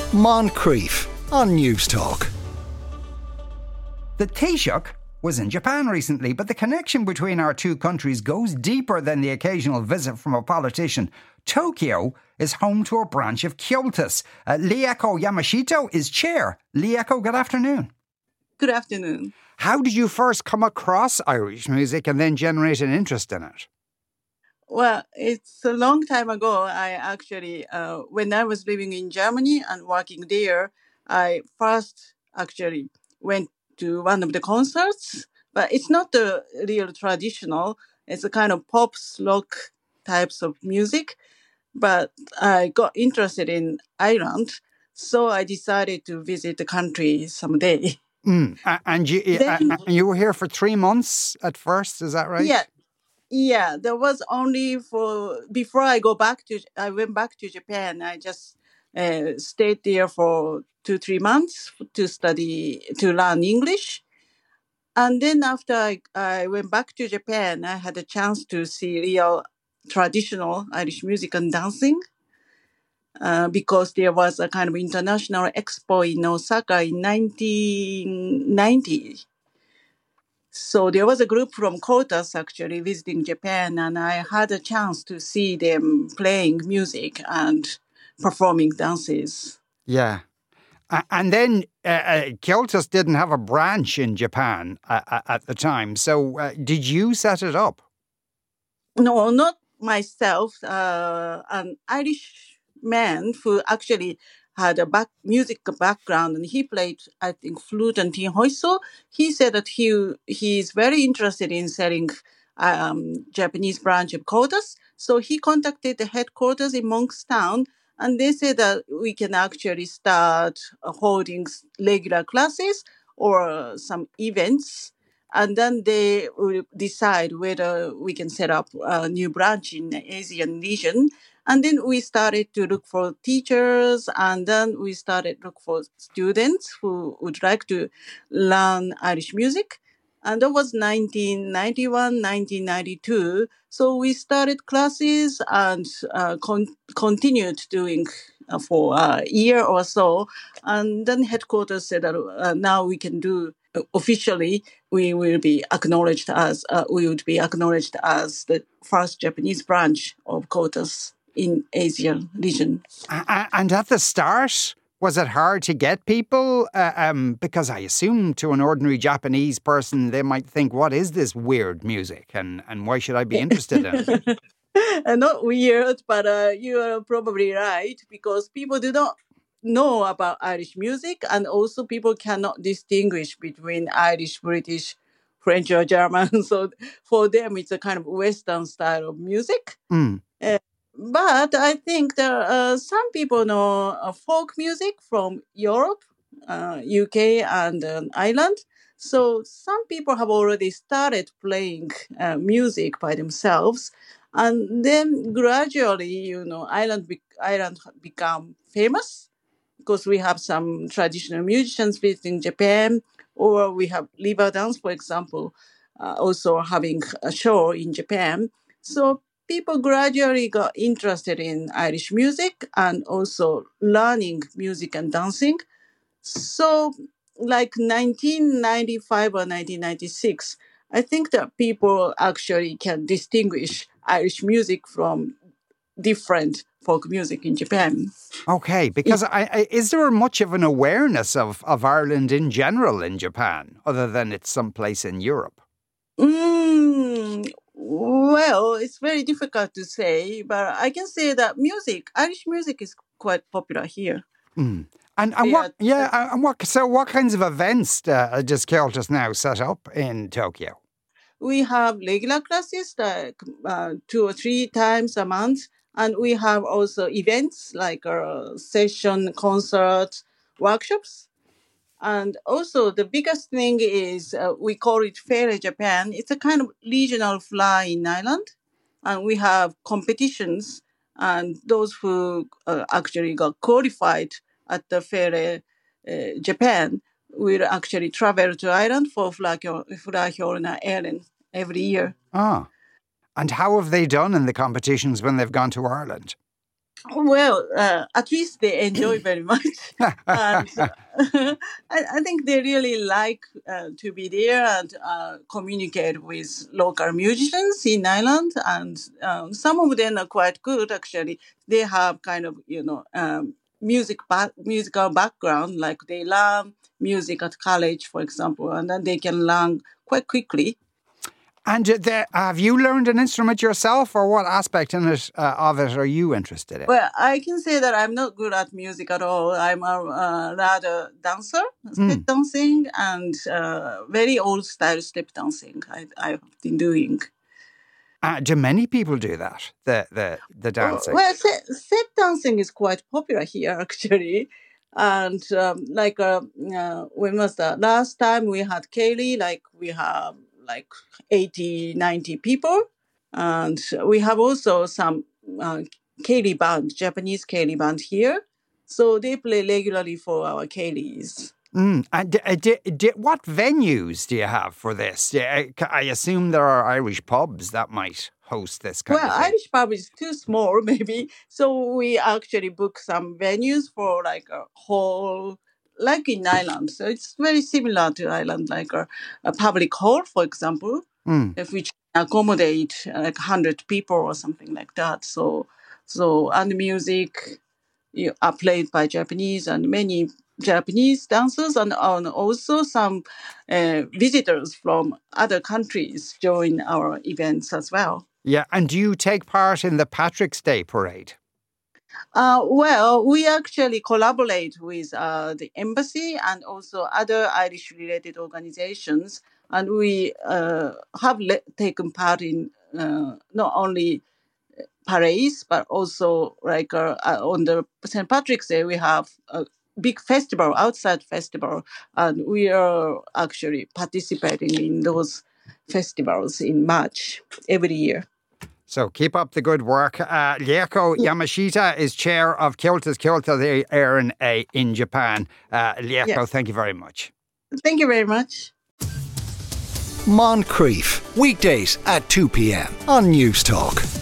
Moncrief on News Talk. The Taoiseach was in Japan recently, but the connection between our two countries goes deeper than the occasional visit from a politician. Tokyo is home to a branch of Kyotos. Lieko Yamashito is chair. Lieko, good afternoon. Good afternoon. How did you first come across Irish music and then generate an interest in it? Well, it's a long time ago. I actually, when I was living in Germany and working there, I first actually went to one of the concerts, but it's not the real traditional. It's a kind of pop rock types of music. But I got interested in Ireland, so I decided to visit the country someday. And you were here for 3 months at first, is that right? Yeah, there was only before I went back to Japan. I just stayed there for 2-3 months to learn English. And then after I went back to Japan, I had a chance to see real traditional Irish music and dancing because there was a kind of international expo in Osaka in 1990. So there was a group from Kotas actually visiting Japan, and I had a chance to see them playing music and performing dances. Yeah. And then Kyotos didn't have a branch in Japan at the time. So did you set it up? No, not myself. An Irish man who actually had a music background, and he played, I think, flute and tin hoiso. He said that he is very interested in selling Japanese branch of Kotas. So he contacted the headquarters in Monkstown, and they said that we can actually start holding regular classes or some events. And then they will decide whether we can set up a new branch in the Asian region. And then we started to look for teachers, and then we started to look for students who would like to learn Irish music. And that was 1991, 1992. So we started classes and continued doing for a year or so. And then headquarters said that now we can do officially, we would be acknowledged as the first Japanese branch of Kotas in Asia region. And at the start, was it hard to get people? Because I assume to an ordinary Japanese person, they might think, what is this weird music? And why should I be interested in it? Not weird, but you are probably right, because people do not know about Irish music, and also people cannot distinguish between Irish, British, French or German. So for them, it's a kind of Western style of music. But I think some people know folk music from Europe, UK and Ireland. So some people have already started playing music by themselves. And then gradually, Ireland become famous because we have some traditional musicians visiting Japan, or we have River Dance, for example, also having a show in Japan. So people gradually got interested in Irish music and also learning music and dancing. So like 1995 or 1996, I think that people actually can distinguish Irish music from different folk music in Japan. Okay, because is there much of an awareness of Ireland in general in Japan, other than it's someplace in Europe? Well, it's very difficult to say, but I can say that Irish music is quite popular here. So what kinds of events does Kyotos now set up in Tokyo? We have regular classes like 2 or 3 times a month, and we have also events like session, concerts, workshops. And also the biggest thing is we call it Faire Japan. It's a kind of regional fly in Ireland, and we have competitions, and those who actually got qualified at the Faire Japan will actually travel to Ireland for Flahjorna Ellen every year. And how have they done in the competitions when they've gone to Ireland? Well, at least they enjoy very much, and I think they really like to be there and communicate with local musicians in Ireland. And some of them are quite good actually. They have kind of musical background, like they learn music at college, for example, and then they can learn quite quickly. And have you learned an instrument yourself, or what aspect of it are you interested in? Well, I can say that I'm not good at music at all. I'm a rather dancer, step dancing, and very old style step dancing I've been doing. Do many people do that, the dancing? Well, step dancing is quite popular here, actually. And when was the last time we had Kaylee? Like we have like 80, 90 people. And we have also some Kaylee band, Japanese Kaylee band here. So they play regularly for our Kaylees. And what venues do you have for this? I assume there are Irish pubs that might host this kind of thing. Well, Irish pub is too small, maybe. So we actually book some venues for like a whole, like in Ireland. So it's very similar to Ireland, like a public hall, for example, if we accommodate like 100 people or something like that. So and music are played by Japanese and many Japanese dancers, and also some visitors from other countries join our events as well. Yeah, and do you take part in the Patrick's Day Parade? Well, we actually collaborate with the embassy and also other Irish-related organizations, and we have taken part in not only parades, but also like on the St. Patrick's Day, we have a big festival, outside festival, and we are actually participating in those festivals in March every year. So keep up the good work. Rieko Yamashita is chair of Kyoto's Kyoto Éireann in Japan. Rieko, yes. Thank you very much. Thank you very much. Moncrief, weekdays at 2 p.m. on News Talk.